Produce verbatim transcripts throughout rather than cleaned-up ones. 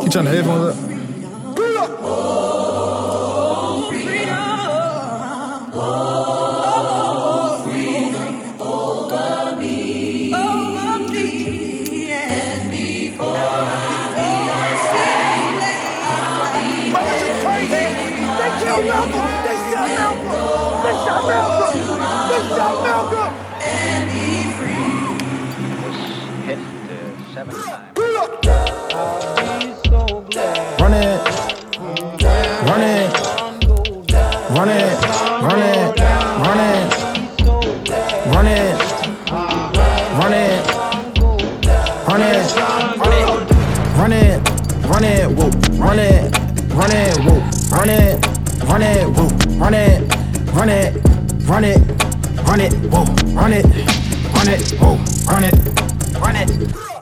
You turn the headphones up? Run it, run it, run it, run it, run it, run it, run it, run it, run it, run it, whoa, run it, run it, whoa, run it, run it, whoa, run it, run it, run it, run it, whoa, run it, run it, whoa, run it, run it.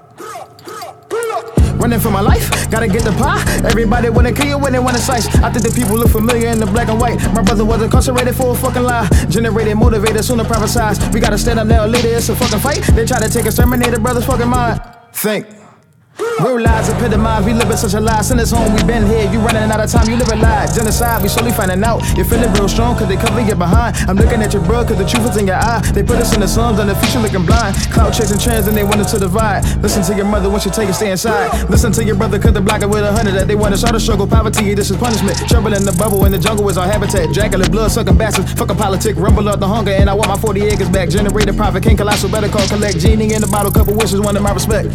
Running for my life, gotta get the pie. Everybody wanna kill you when they wanna slice. I think the people look familiar in the black and white. My brother was incarcerated for a fucking lie. Generated, motivated, soon to prophesize. We gotta stand up now, later, it's a fucking fight. They try to take us, terminate a brother's fucking mind. Think. Real lies epitomize, we live in such a lie. Send us home, we been here, you running out of time, you live a lie. Genocide, we slowly finding out. You're feeling real strong, cause they cover you behind. I'm looking at your bro, cause the truth is in your eye. They put us in the slums, and the future looking blind. Cloud chasing trends, and they want us to divide. Listen to your mother when she take it, stay inside. Listen to your brother, cause the block it with a hundred. That they want us all to struggle, poverty, this is punishment. Trouble in the bubble, in the jungle is our habitat. Dracula, blood sucking bastards, fucking politic, rumble up the hunger. And I want my forty acres back. Generated profit, King Colossal, better call collect. Genie in the bottle, couple wishes, one of my respect.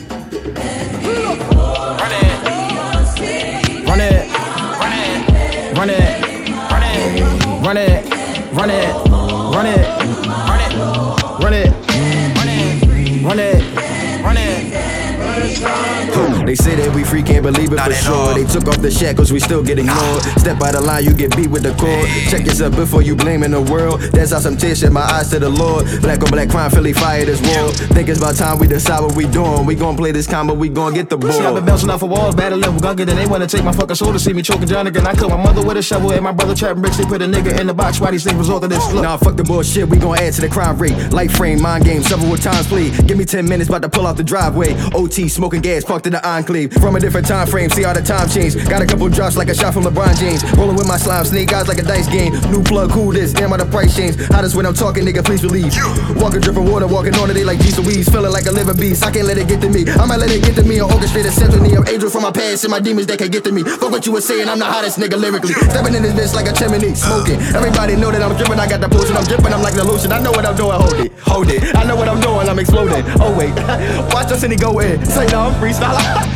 Run it, run it, run it, run it, run it, run it, run it, run it, run it, run it, run it, run it. They say that we free, can't believe it for sure. They took off the shackles, we still get ignored. Step out of line, you get beat with the cord. Check yourself before you blaming the world. That's how some tears shed my eyes to the Lord. Black on black crime, Philly fire this war. Think it's about time we decide what we doing. We gon' play this combo, we gon' get the ball. See, I've been bouncing off of walls, battling with gunga. Then they wanna take my fucking soul to see me choking John again. I killed my mother with a shovel and my brother trapping bricks. They put a nigga in the box. Why these things result of this? Look. Nah, fuck the bullshit, we gon' add to the crime rate. Light frame, mind game, several times played. Give me ten minutes, about to pull out the driveway. O T, smoking gas, parked in the enclave. From a different time frame, see how the time changed. Got a couple drops like a shot from LeBron James. Rolling with my slime, snake eyes like a dice game. New plug, who this? Damn how the price change. Hottest when I'm talking, nigga, please believe. Walking dripping water, walking on today like G Louise. Feeling like a living beast, I can't let it get to me. I might let it get to me or orchestrate a symphony of angels from my past and my demons that can get to me. Fuck what you were saying, I'm the hottest nigga lyrically. Stepping in this bitch like a chimney, smoking. Everybody know that I'm dripping, I got the potion. I'm dripping, I'm like the lotion. I know what I'm doing, hold it, hold it. I know what I'm doing, I'm exploding. Oh wait, watch the city go in. Say no, I'm freestyle.